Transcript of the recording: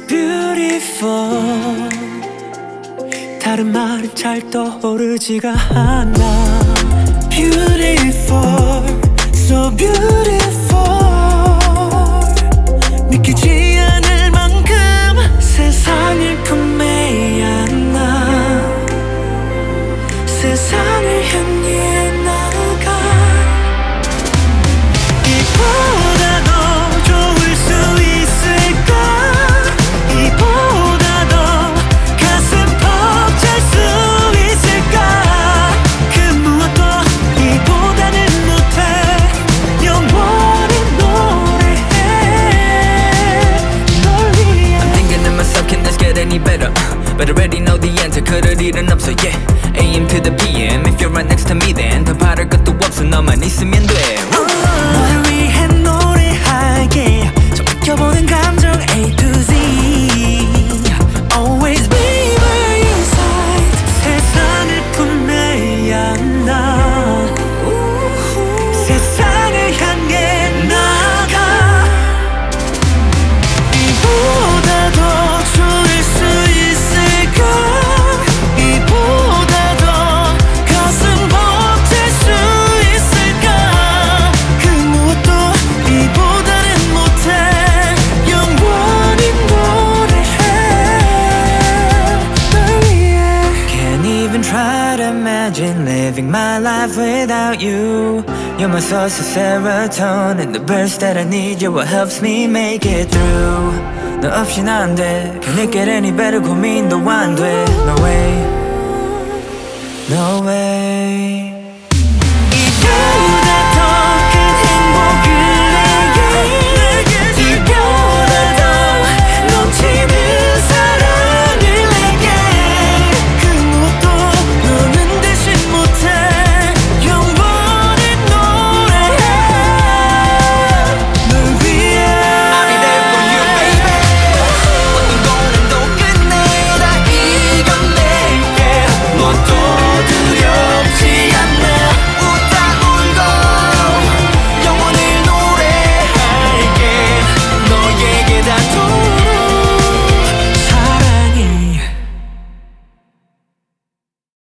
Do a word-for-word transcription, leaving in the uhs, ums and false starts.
beautiful. 다른 말은 잘 떠오르지가 않아. Beautiful, so beautiful. 믿기지 않을 만큼 세상을 품에 안아. 세상을 향해 나가. 이보다 더 좋을 수 있을까? 이보다 더 가슴 벅찰 수 있을까? 그 무엇도 이보다는 못해. 영원히 노래해 널 위해. I'm thinking to myself, can this get any better? But I already know the answer, 그럴 일은 없어, yeah. A M to the P M, if you're right next to me then 더 바랄 것도 없어, 너만 있으면 돼. 너를 위해 노래하게 좀 느껴보는 감정 A to Z. Always be by your side. 세상을 품에 안아. 세상을 향해 나가. 이보다 더 좋을 수 있을까? 이보다 더 가슴 벅찰 수 있을까? 그 무엇도 이보다는 못해. 영원히 노래해 널 위해. Can't even try to imagine living my life without you. You're my source of serotonin, the burst that I need. You're what helps me make it through. 너 없인 안 돼. Can it get any better? 고민도 안 돼. No way, no way.